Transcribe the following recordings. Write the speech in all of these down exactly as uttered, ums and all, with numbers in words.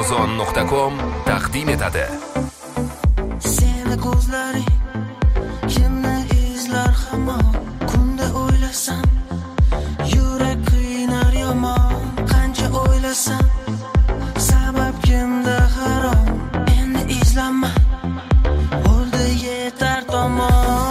amazon nuqta com taqdim etadi. Seni ko'zlaring kimni izlar hamon, kunda o'ylasam yurak qiynar yomon. Qancha o'ylasam sabab kimda harom, endi izlanma bo'ldi yetar tomon.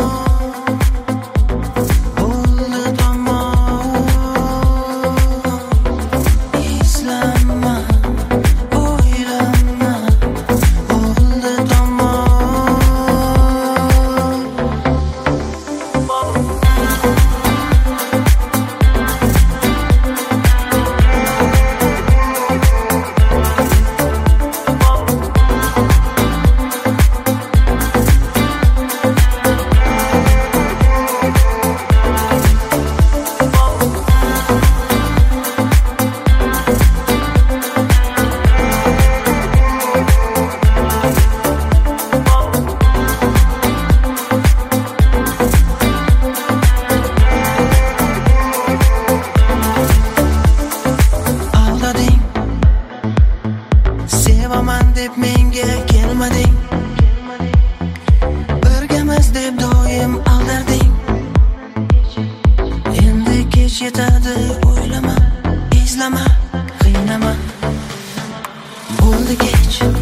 Sevaman deb menga kelmading, birgamiz deb doim aldarding. Endi kech yetadi, o'ylama, izlama, qiynama. Bo'ldi kech.